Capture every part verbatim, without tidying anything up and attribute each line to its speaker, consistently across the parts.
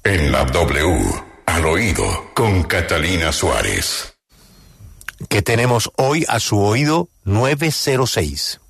Speaker 1: En la W, al oído, con Catalina Suárez.
Speaker 2: ¿Qué tenemos hoy a su oído? nueve cero seis.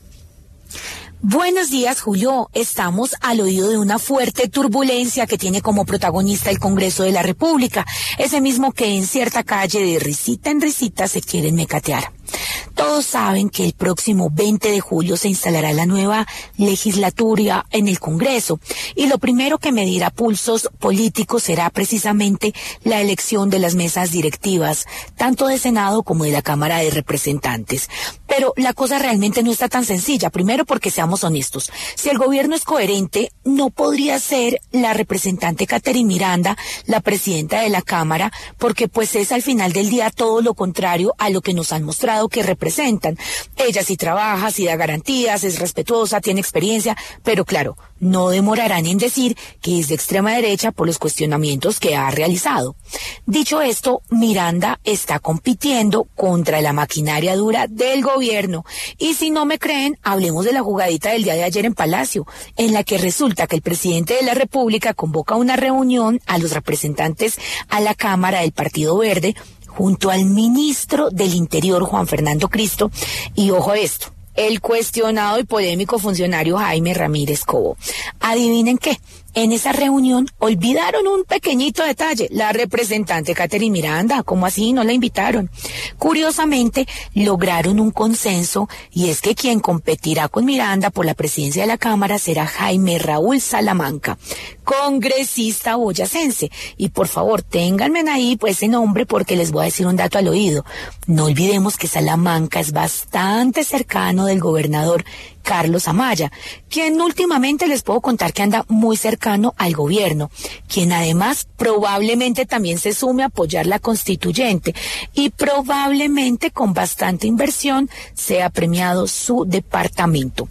Speaker 3: Buenos días, Julio. Estamos al oído de una fuerte turbulencia que tiene como protagonista el Congreso de la República, ese mismo que en cierta calle de risita en risita se quieren mecatear. Todos saben que el próximo veinte de julio se instalará la nueva legislatura en el Congreso y lo primero que medirá pulsos políticos será precisamente la elección de las mesas directivas, tanto de Senado como de la Cámara de Representantes. Pero la cosa realmente no está tan sencilla, primero porque seamos honestos, si el gobierno es coherente, no podría ser la representante Catherine Miranda la presidenta de la Cámara, porque pues es al final del día todo lo contrario a lo que nos han mostrado que representan. Ella sí trabaja, sí da garantías, es respetuosa, tiene experiencia, pero claro, no demorarán en decir que es de extrema derecha por los cuestionamientos que ha realizado. Dicho esto, Miranda está compitiendo contra la maquinaria dura del gobierno. Y si no me creen, hablemos de la jugadita del día de ayer en Palacio, en la que resulta que el presidente de la República convoca una reunión a los representantes a la Cámara del Partido Verde, junto al ministro del Interior, Juan Fernando Cristo, y ojo a esto, el cuestionado y polémico funcionario Jaime Ramírez Cobo. ¿Adivinen qué? En esa reunión olvidaron un pequeñito detalle, la representante Catherine Miranda, ¿cómo así? No la invitaron. Curiosamente, lograron un consenso y es que quien competirá con Miranda por la presidencia de la Cámara será Jaime Raúl Salamanca, congresista boyacense. Y por favor, ténganme ahí pues ese nombre porque les voy a decir un dato al oído. No olvidemos que Salamanca es bastante cercano del gobernador Carlos Amaya, quien últimamente les puedo contar que anda muy cercano al gobierno, quien además probablemente también se sume a apoyar la constituyente y probablemente con bastante inversión sea premiado su departamento.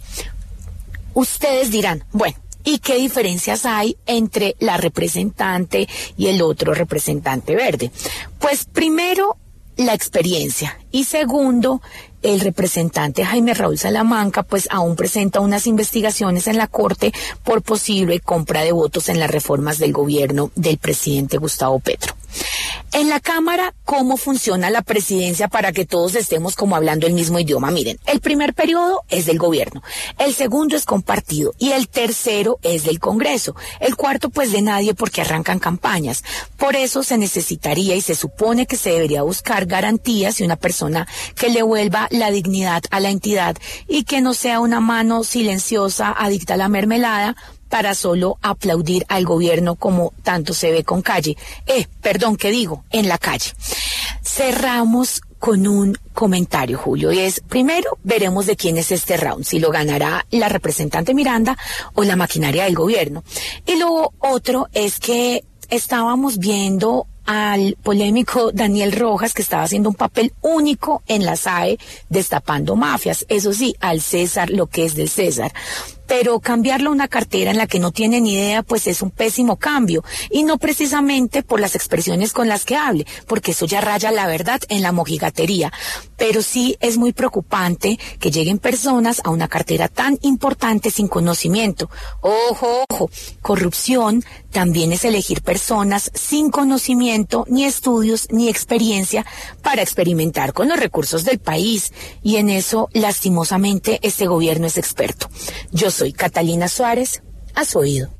Speaker 3: Ustedes dirán, bueno, ¿y qué diferencias hay entre la representante y el otro representante verde? Pues primero, la experiencia y segundo, el representante Jaime Raúl Salamanca pues aún presenta unas investigaciones en la Corte por posible compra de votos en las reformas del gobierno del presidente Gustavo Petro. En la Cámara, ¿cómo funciona la presidencia para que todos estemos como hablando el mismo idioma? Miren, el primer periodo es del gobierno, el segundo es compartido y el tercero es del Congreso. El cuarto pues de nadie porque arrancan campañas. Por eso se necesitaría y se supone que se debería buscar garantías y una persona que le vuelva la dignidad a la entidad y que no sea una mano silenciosa adicta a la mermelada para solo aplaudir al gobierno como tanto se ve con Calle. Eh, perdón, ¿qué digo? En la calle. Cerramos con un comentario, Julio, y es, primero, veremos de quién es este round, si lo ganará la representante Miranda o la maquinaria del gobierno. Y lo otro es que estábamos viendo al polémico Daniel Rojas, que estaba haciendo un papel único en la S A E, destapando mafias. Eso sí, al César lo que es del César. Pero cambiarlo a una cartera en la que no tiene ni idea, pues es un pésimo cambio. Y no precisamente por las expresiones con las que hable, porque eso ya raya la verdad en la mojigatería. Pero sí es muy preocupante que lleguen personas a una cartera tan importante sin conocimiento. Ojo, ojo, corrupción también es elegir personas sin conocimiento, ni estudios, ni experiencia para experimentar con los recursos del país. Y en eso, lastimosamente, este gobierno es experto. Yo soy Catalina Suárez, a su oído.